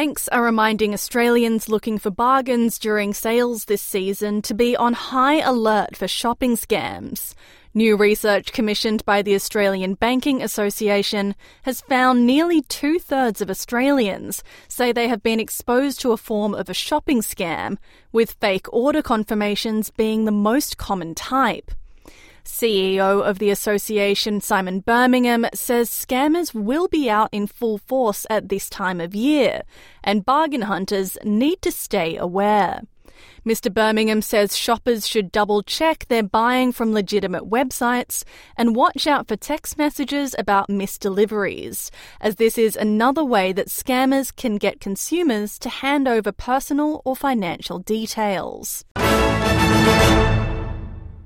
Banks are reminding Australians looking for bargains during sales this season to be on high alert for shopping scams. New research commissioned by the Australian Banking Association has found nearly 2/3 of Australians say they have been exposed to a form of a shopping scam, with fake order confirmations being the most common type. CEO of the association, Simon Birmingham, says scammers will be out in full force at this time of year, and bargain hunters need to stay aware. Mr. Birmingham says shoppers should double-check they're buying from legitimate websites and watch out for text messages about missed deliveries, as this is another way that scammers can get consumers to hand over personal or financial details.